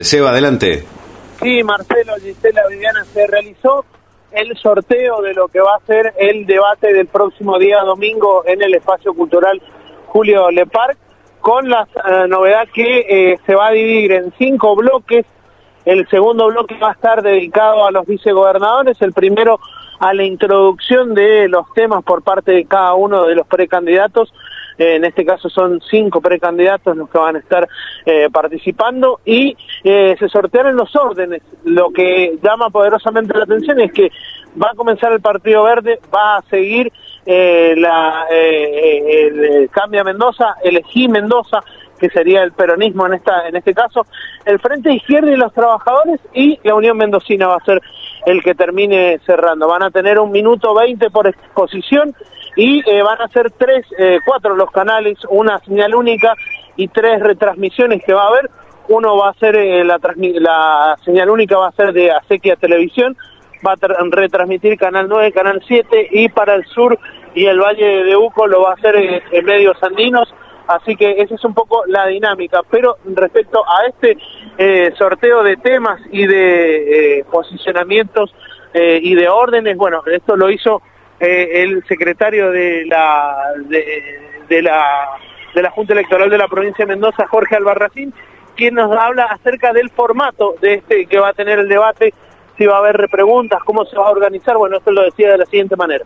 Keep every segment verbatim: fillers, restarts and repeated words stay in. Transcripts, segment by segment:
Seba, adelante. Sí, Marcelo, Gisela, Viviana, se realizó el sorteo de lo que va a ser el debate del próximo día domingo en el Espacio Cultural Julio Lepar, con la uh, novedad que eh, se va a dividir en cinco bloques. El segundo bloque va a estar dedicado a los vicegobernadores, el primero a la introducción de los temas por parte de cada uno de los precandidatos. Eh, en este caso son cinco precandidatos los que van a estar eh, participando, y eh, se sortearon los órdenes. Lo que llama poderosamente la atención es que va a comenzar el Partido Verde, va a seguir eh, la eh, el Cambia Mendoza, Elegí Mendoza, que sería el peronismo en esta en este caso, el Frente Izquierda y los Trabajadores, y la Unión Mendocina va a ser el que termine cerrando. Van a tener un minuto veinte por exposición, y eh, van a ser tres, eh, cuatro los canales, una señal única y tres retransmisiones que va a haber. Uno va a ser, eh, la, la señal única va a ser de Acequia Televisión, va a retransmitir Canal nueve, Canal siete, y para el sur y el Valle de Uco lo va a hacer en, en Medios Andinos. Así que esa es un poco la dinámica. Pero respecto a este eh, sorteo de temas y de eh, posicionamientos eh, y de órdenes, bueno, esto lo hizo eh, el secretario de la de, de la de la Junta Electoral de la provincia de Mendoza, Jorge Albarracín, quien nos habla acerca del formato de este que va a tener el debate, si va a haber repreguntas, cómo se va a organizar. Bueno, esto lo decía de la siguiente manera.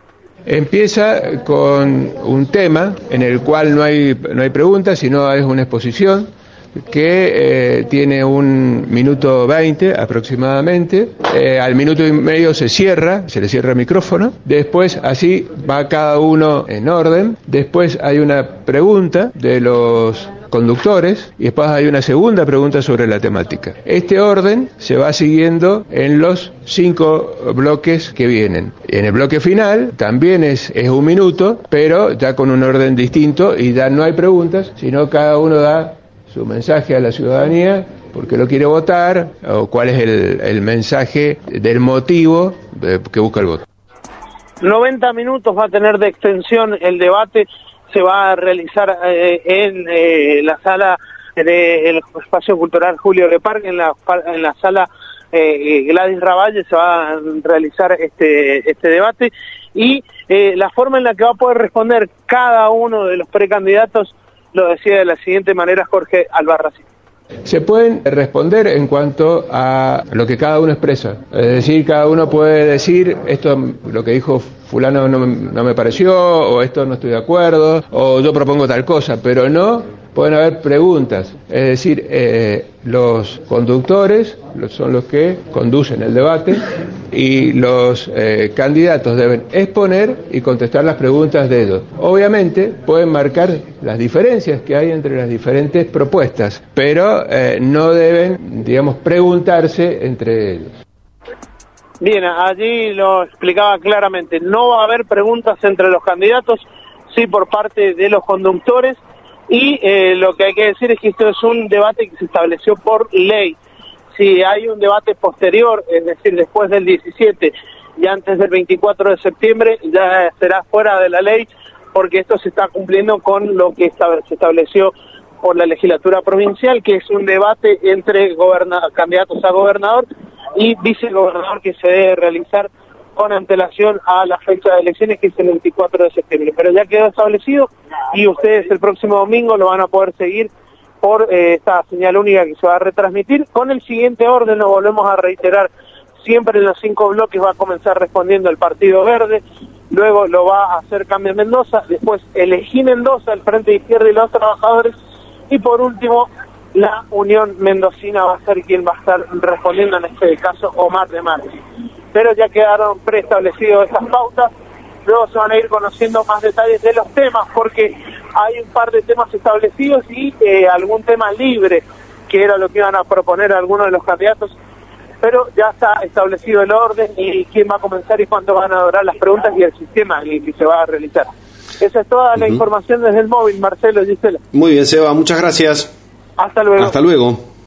Empieza con un tema en el cual no hay, no hay preguntas, sino es una exposición que eh, tiene un minuto veinte aproximadamente. Eh, al minuto y medio se cierra, se le cierra el micrófono. Después así va cada uno en orden. Después hay una pregunta de los conductores y después hay una segunda pregunta sobre la temática. Este orden se va siguiendo en los cinco bloques que vienen. En el bloque final también es, es un minuto, pero ya con un orden distinto, y ya no hay preguntas, sino cada uno da su mensaje a la ciudadanía, por qué lo quiere votar, o cuál es el, el mensaje del motivo de, que busca el voto. noventa minutos va a tener de extensión el debate. Se va a realizar eh, en eh, la sala del Espacio Cultural Julio Lepar, en la, en la sala eh, Gladys Ravalle se va a realizar este, este debate, y eh, la forma en la que va a poder responder cada uno de los precandidatos lo decía de la siguiente manera Jorge Albarracín. Se pueden responder en cuanto a lo que cada uno expresa, es decir, cada uno puede decir esto, lo que dijo fulano no me, no me pareció, o esto no estoy de acuerdo, o yo propongo tal cosa, pero no pueden haber preguntas. Es decir, eh, los conductores son los que conducen el debate, y los eh, candidatos deben exponer y contestar las preguntas de ellos. Obviamente pueden marcar las diferencias que hay entre las diferentes propuestas, pero eh, no deben, digamos, preguntarse entre ellos. Bien, allí lo explicaba claramente. No va a haber preguntas entre los candidatos, sí por parte de los conductores, y eh, lo que hay que decir es que esto es un debate que se estableció por ley. Si hay un debate posterior, es decir, después del diecisiete y antes del veinticuatro de septiembre, ya será fuera de la ley, porque esto se está cumpliendo con lo que se estableció por la legislatura provincial, que es un debate entre goberna candidatos a gobernador y vicegobernador, que se debe realizar con antelación a la fecha de elecciones, que es el veinticuatro de septiembre. Pero ya quedó establecido, y ustedes el próximo domingo lo van a poder seguir por eh, esta señal única que se va a retransmitir. Con el siguiente orden, lo volvemos a reiterar, siempre en los cinco bloques va a comenzar respondiendo el Partido Verde, luego lo va a hacer Cambia Mendoza, después Elegí Mendoza, el Frente Izquierda y los Trabajadores, y por último la Unión Mendocina va a ser quien va a estar respondiendo, en este caso Omar de Marchi. Pero ya quedaron preestablecidas estas pautas. Luego se van a ir conociendo más detalles de los temas, porque hay un par de temas establecidos y eh, algún tema libre, que era lo que iban a proponer algunos de los candidatos, pero ya está establecido el orden y quién va a comenzar y cuánto van a durar las preguntas y el sistema que se va a realizar. Esa es toda la uh-huh. información desde el móvil, Marcelo, Gisela. Muy bien, Seba, muchas gracias. Hasta luego. Hasta luego.